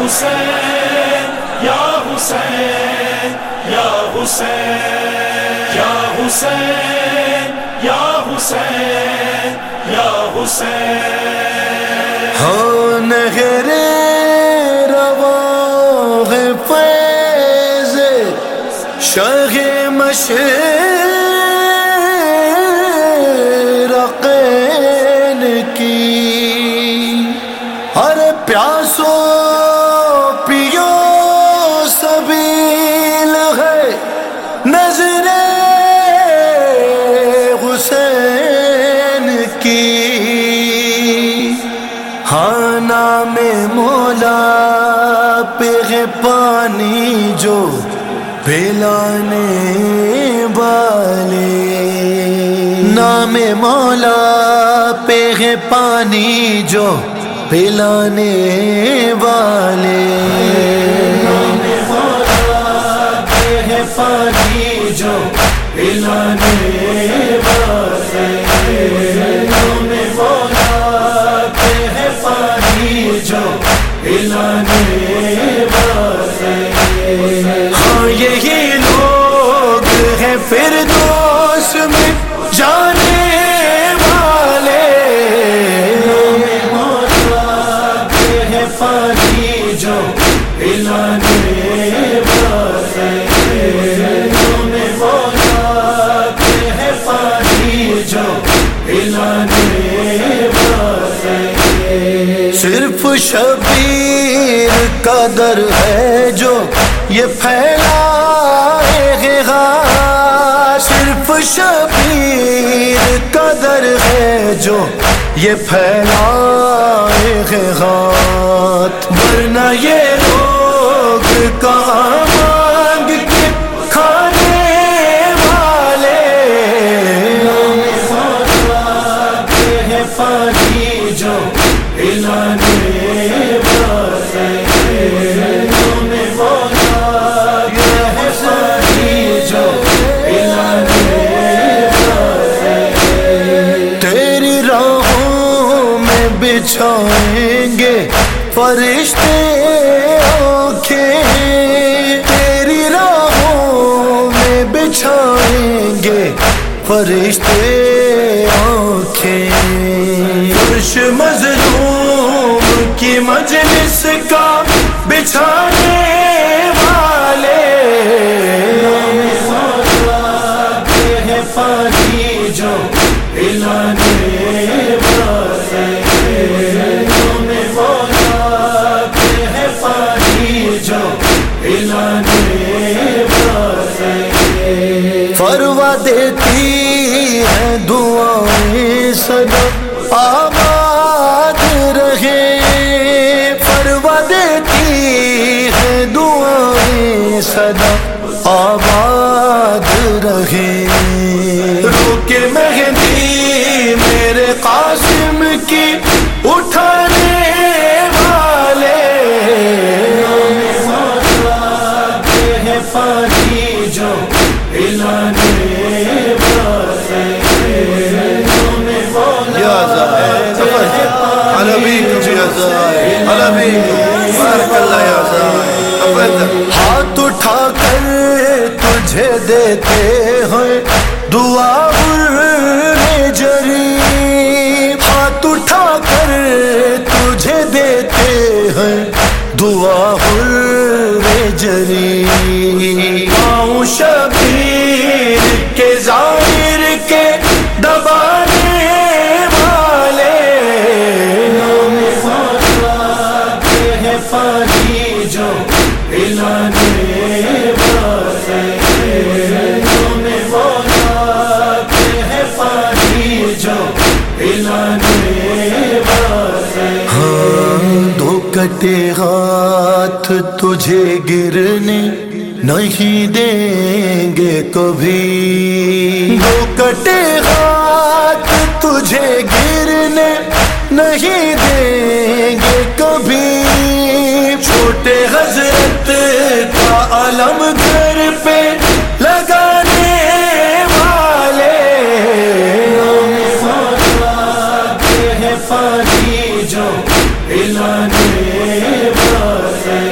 حسین یا حسین یا حسین یا حسین یا حسین یا حسین ہاں نہر رواہ فیض شاہ مشرقین کی ہر پیاسو پیو سبیل ہے نظر حسین کی ہاں نام مولا پہ ہے پانی جو پلانے والے نام مولا پہ ہے پانی جو پلانے والے نام مولا پہ ہے پانی جو پلانے والے نام مولا پہ ہے پانی جو پلانے والے ہاں یہی لوگ ہیں فردوس میں جانے والے نام مولا پہ ہے پانی جو پلانے والے نام مولا پہ ہے پانی جو پلانے والے صرف شبیر کا در ہے جو یہ پھیلائے گا صرف شبیر کا در ہے جو یہ پھیلائے گا ورنہ یہ لوگ کہاں مانگ کے کھانے والے نام مولا پہ ہے پانی جو پلانے والے نام مولا پہ ہے پانی جو پلانے والے تیری راہوں میں بچھائیں گے فرشتے آنکھیں تیری راہوں میں بچھائیں گے فرشتے آنکھیں فرش مظلوم کی مجلس کا بچھانے والے نام مولا پہ ہے پانی جو پلانے والے نام مولا پہ ہے پانی جو پلانے والے فروا دیتی ہے دعائیں سدا آباد رہے فروا دیتی ہے دعائیں سدا آباد رہے روکے مہندی میرے قاسم کی اٹھانے والے نام مولا پہ ہے پانی جو پلانے والے نام مولا ہاتھ اٹھا کر تجھے دیتے ہیں دعا جری ہاتھ اٹھا کر تجھے دیتے ہیں دعا جری پاؤں شبیر کے ظاہر کے دبانے والے نام مولا پہ ہے پانی جو پلانے والے نام مولا پہ ہے پانی جو پلانے والے ہاں دو کٹے ہاتھ تجھے گرنے نہیں دیں گے کبھی دو کٹے ہاتھ تجھے گرنے نہیں دیں گے کبھی چھوٹے حضرت کا علم گھر پہ لگانے والے نام مولا پہ ہے پانی جو پلانے والے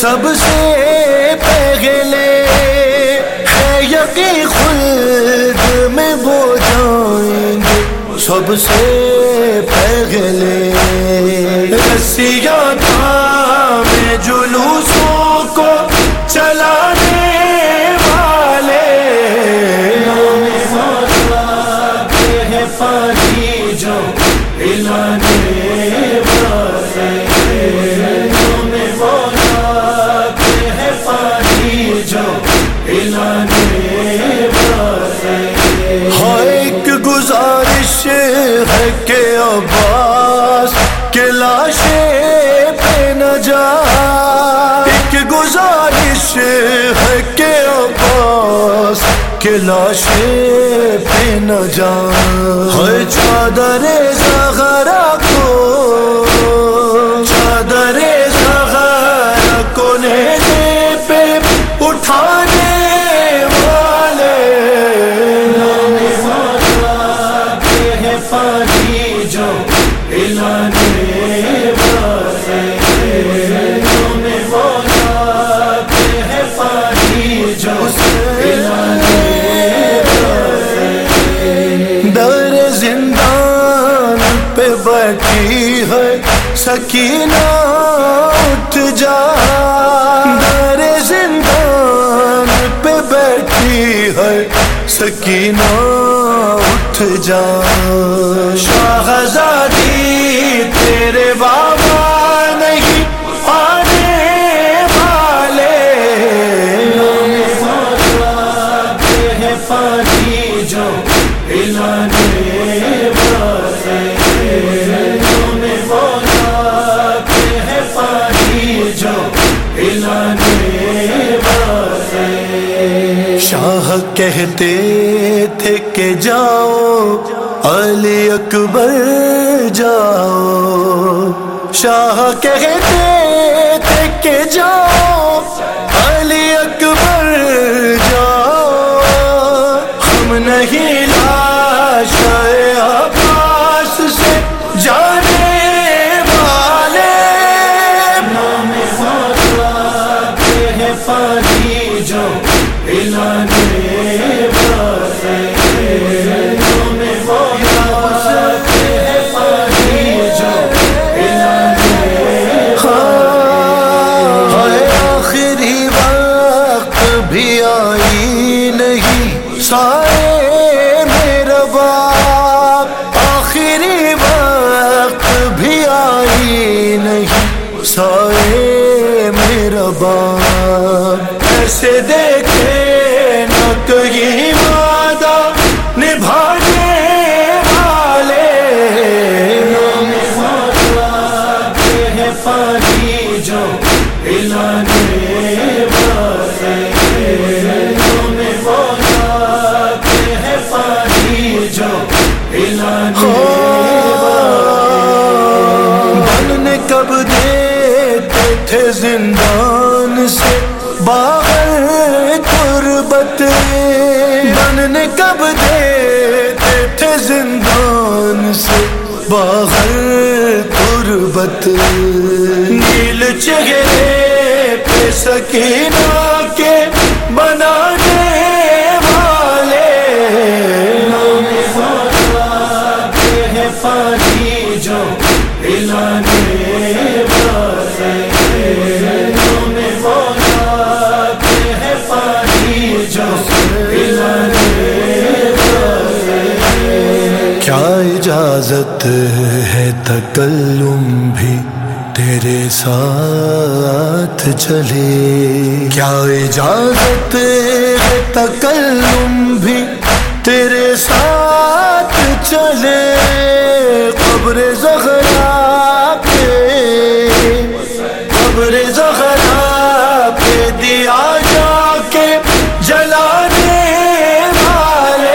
سب سے پہلے ہے یقین خلد میں وہ جائیں گے سب سے پہلے رسیاں تھامے جلوسوں کو چلانے والے ہے پانی جو پلانے والے ہے پانی جو پلانے والے ایک گزارش ہے کہ عباس کے لاشیں پہ نہ جا ایک گزارش ہے کہ عباس کے لاشیں پہ نہ جا ہے چادر زغرا کو چادر زغرا کو نیزے پہ اٹھانے والے ہے پانی جو پلانے والے ہے پانی جو پلانے والے در زندان پہ بیٹھی ہے سکینہ اٹھ جا در زندان پہ بیٹھی ہے سکینہ اٹھ جا شاہزادی تیرے بابا نہیں آنے والے ہے پانی جو پلانے والے ہے پانی جو پلانے والے شاہ کہتے تھے کہ جاؤ علی اکبر جاؤ شاہ کہتے تھے کہ جاؤ علی اکبر جاؤ ہم نہیں لاش عباس سے جانے والے ہے پانی جو پلانے والے آخری وقت بھی آئی نہیں سائے میرا باپ آخری وقت بھی آئی نہیں سائے میرا باپ ایسے دیکھے نہ کہیں وعدہ نبھانے والے ہے پانی جو پلانے والے ہے پانی جو پلانے بننے کب دیتے تھے زندان سے باہر تربت بننے کب دیتے تھے زندان سے باہر تربت نیل چہرے پہ سکینہ کے بنانے والے ہے پانی جو پلانے والے ہے پانی جو پلانے والے کیا اجازت ہے تکلم بھی تیرے ساتھ چلے کیا اجازت ہے تکلم بھی تیرے ساتھ چلے قبر زہرا پہ قبر زہرا پہ دیا جا کے جلانے والے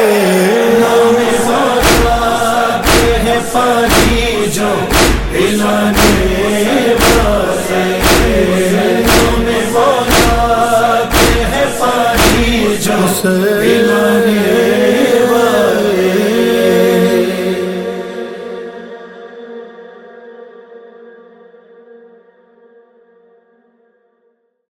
ہے پانی جو پلانے والے ہے پانی جو